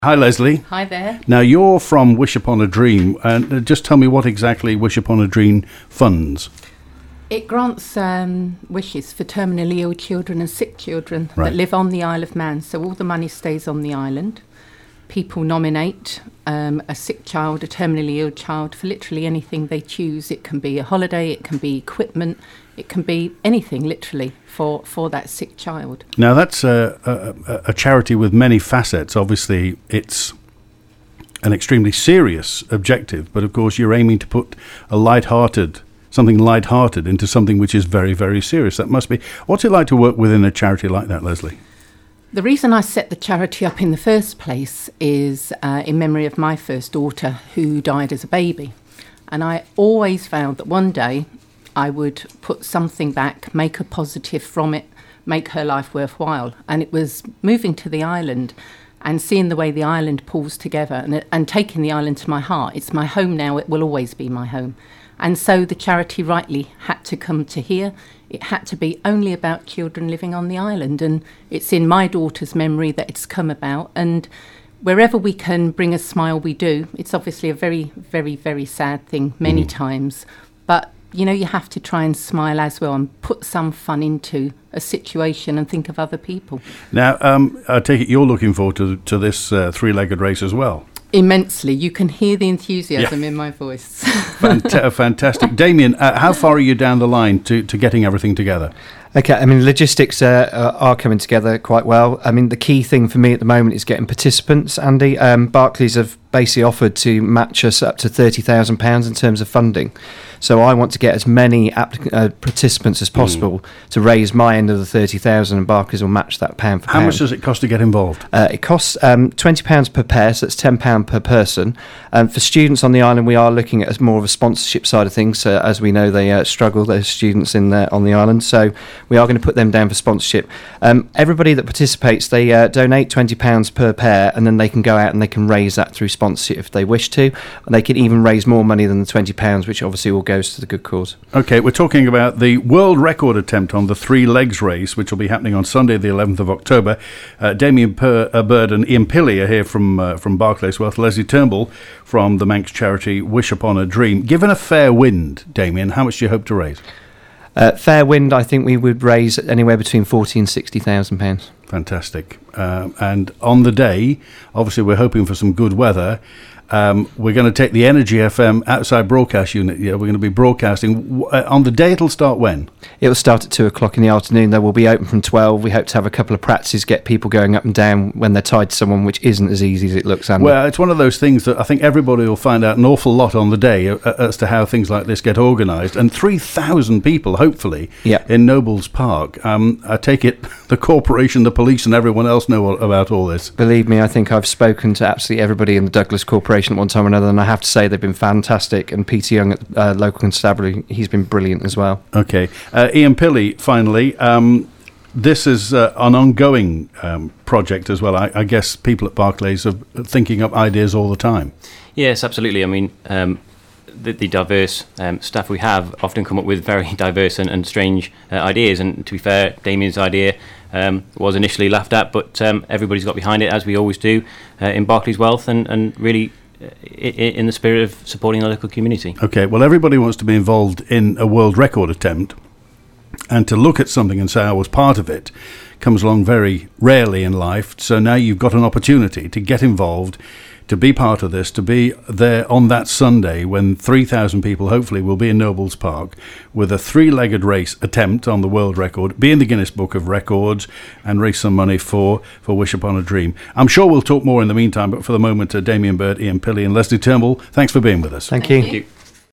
Hi, Leslie. Hi there. Now, you're from Wish Upon a Dream, and just tell me what exactly Wish Upon a Dream funds. It grants wishes for terminally ill children and sick children Right. that live on the Isle of Man. So all the money stays on the island. People nominate a sick child, a terminally ill child, for literally anything they choose. It can be a holiday, it can be equipment, it can be anything, literally, for that sick child. Now, that's a charity with many facets. Obviously, it's an extremely serious objective, but of course, you're aiming to put something light-hearted into something which is very, very serious. That must be. What's it like to work within a charity like that, Leslie? The reason I set the charity up in the first place is in memory of my first daughter who died as a baby. And I always vowed that one day I would put something back, make a positive from it, make her life worthwhile. And it was moving to the island and seeing the way the island pulls together and taking the island to my heart. It's my home now, it will always be my home. And so the charity rightly had to come to here. It had to be only about children living on the island. And it's in my daughter's memory that it's come about. And wherever we can bring a smile, we do. It's obviously a very, very, very sad thing many times. But, you know, you have to try and smile as well and put some fun into a situation and think of other people. Now, I take it you're looking forward to this three-legged race as well. Immensely. You can hear the enthusiasm in my voice. Fantastic. Damien, how far are you down the line to getting everything together? Okay, I mean, logistics are coming together quite well. I mean, the key thing for me at the moment is getting participants, Andy. Barclays have basically offered to match us up to £30,000 in terms of funding. So I want to get as many participants as possible to raise my end of the 30,000, and Barclays will match that pound for pound. How much does it cost to get involved? It costs £20 per pair, so that's £10 per person. For students on the island, we are looking at more of a sponsorship side of things. As we know, they struggle, those students on the island. So we are going to put them down for sponsorship. Everybody that participates, they donate £20 per pair, and then they can go out and they can raise that through sponsorship if they wish to. And they can even raise more money than the £20, which obviously will goes to the good cause. Okay, we're talking about the world record attempt on the three legs race, which will be happening on Sunday, the 11th of October. Damien Bird and Ian Pilley are here from Barclays Wealth. Leslie Turnbull from the Manx charity Wish Upon a Dream. Given a fair wind, Damien, how much do you hope to raise? Fair wind, I think we would raise anywhere between £40,000 and £60,000. Fantastic. And on the day, obviously we're hoping for some good weather. We're going to take the Energy FM outside broadcast unit. Yeah, we're going to be broadcasting. On the day, it'll start when? It'll start at 2 o'clock in the afternoon. They will be open from 12. We hope to have a couple of practices, get people going up and down when they're tied to someone, which isn't as easy as it looks, Andy. Well, it's one of those things that I think everybody will find out an awful lot on the day as to how things like this get organised. And 3,000 people, hopefully, in Nobles Park. I take it the corporation, the police and everyone else know about all this. Believe me, I think I've spoken to absolutely everybody in the Douglas Corporation at one time or another, and I have to say they've been fantastic. And Peter Young at local constabulary, he's been brilliant as well. Okay, Ian Pilley, finally, this is an ongoing project as well. I guess people at Barclays are thinking up ideas all the time. Yes, absolutely. I mean, the diverse staff we have often come up with very diverse and strange ideas, and to be fair, Damien's idea was initially laughed at, but everybody's got behind it, as we always do in Barclays Wealth, and really in the spirit of supporting the local community. Okay, well, everybody wants to be involved in a world record attempt, and to look at something and say I was part of it comes along very rarely in life. So now you've got an opportunity to get involved, to be part of this, to be there on that Sunday when 3,000 people hopefully will be in Nobles Park with a three-legged race attempt on the world record, be in the Guinness Book of Records, and raise some money for Wish Upon a Dream. I'm sure we'll talk more in the meantime, but for the moment, Damien Bird, Ian Pilley and Leslie Turnbull, thanks for being with us. Thank you. Thank you.